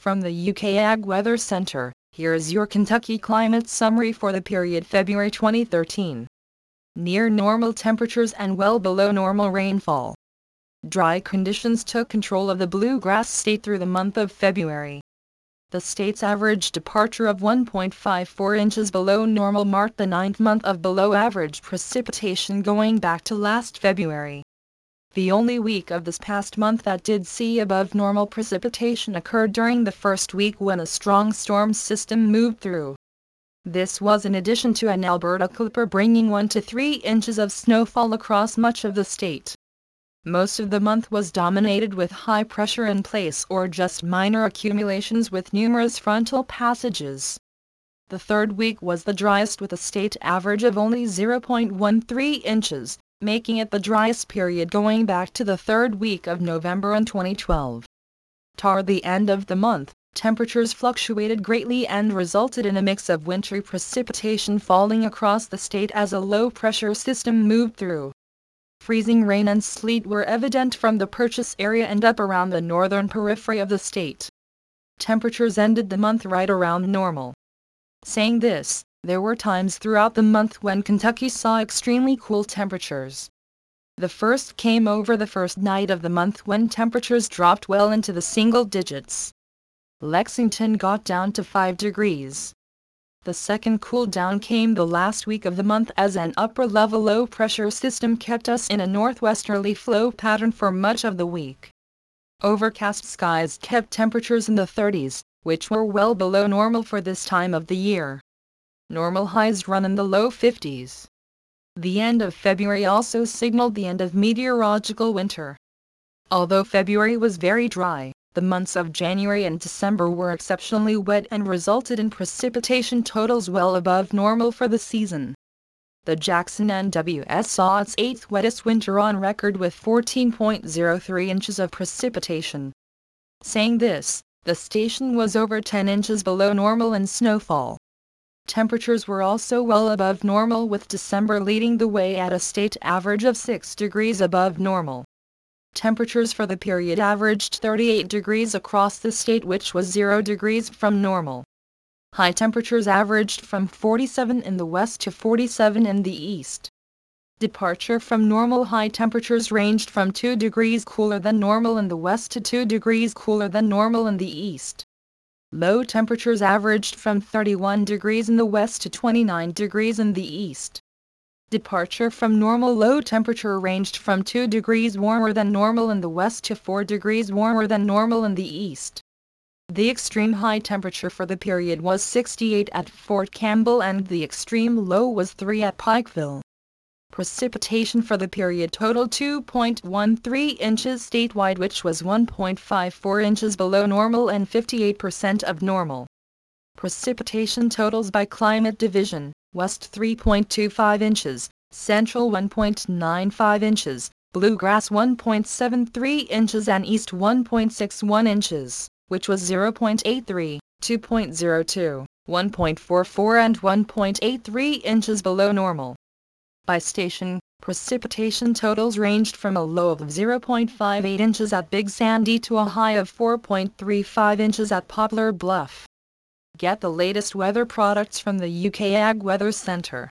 From the UK Ag Weather Center, here is your Kentucky climate summary for the period February 2013. Near normal temperatures and well below normal rainfall. Dry conditions took control of the Bluegrass State through the month of February. The state's average departure of 1.54 inches below normal marked the ninth month of below-average precipitation going back to last February. The only week of this past month that did see above normal precipitation occurred during the first week when a strong storm system moved through. This was in addition to an Alberta clipper bringing 1 to 3 inches of snowfall across much of the state. Most of the month was dominated with high pressure in place or just minor accumulations with numerous frontal passages. The third week was the driest with a state average of only 0.13 inches, making it the driest period going back to the third week of November in 2012. Toward the end of the month, temperatures fluctuated greatly and resulted in a mix of wintry precipitation falling across the state as a low-pressure system moved through. Freezing rain and sleet were evident from the Purchase area and up around the northern periphery of the state. Temperatures ended the month right around normal. Saying this, there were times throughout the month when Kentucky saw extremely cool temperatures. The first came over the first night of the month when temperatures dropped well into the single digits. Lexington got down to 5 degrees. The second cool down came the last week of the month as an upper-level low-pressure system kept us in a northwesterly flow pattern for much of the week. Overcast skies kept temperatures in the 30s, which were well below normal for this time of the year. Normal highs run in the low 50s. The end of February also signaled the end of meteorological winter. Although February was very dry, the months of January and December were exceptionally wet and resulted in precipitation totals well above normal for the season. The Jackson NWS saw its 8th wettest winter on record with 14.03 inches of precipitation. Saying this, the station was over 10 inches below normal in snowfall. Temperatures were also well above normal with December leading the way at a state average of 6 degrees above normal. Temperatures for the period averaged 38 degrees across the state, which was 0 degrees from normal. High temperatures averaged from 47 in the west to 47 in the east. Departure from normal high temperatures ranged from 2 degrees cooler than normal in the west to 2 degrees cooler than normal in the east. Low temperatures averaged from 31 degrees in the west to 29 degrees in the east. Departure from normal low temperature ranged from 2 degrees warmer than normal in the west to 4 degrees warmer than normal in the east. The extreme high temperature for the period was 68 at Fort Campbell and the extreme low was 3 at Pikeville. Precipitation for the period totaled 2.13 inches statewide, which was 1.54 inches below normal and 58% of normal. Precipitation totals by climate division: West 3.25 inches, Central 1.95 inches, Bluegrass 1.73 inches and East 1.61 inches, which was 0.83, 2.02, 1.44 and 1.83 inches below normal. By station, precipitation totals ranged from a low of 0.58 inches at Big Sandy to a high of 4.35 inches at Poplar Bluff. Get the latest weather products from the UK Ag Weather Center.